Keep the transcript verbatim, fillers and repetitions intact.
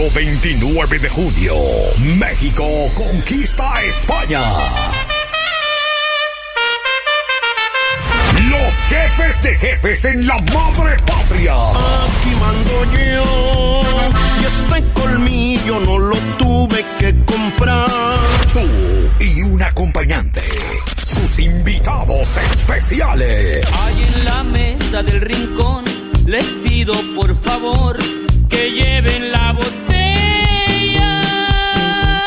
veintinueve de junio, México conquista a España. Los jefes de jefes en la madre patria. Aquí mando yo, y este colmillo no lo tuve que comprar. Tú y un acompañante. Sus invitados especiales.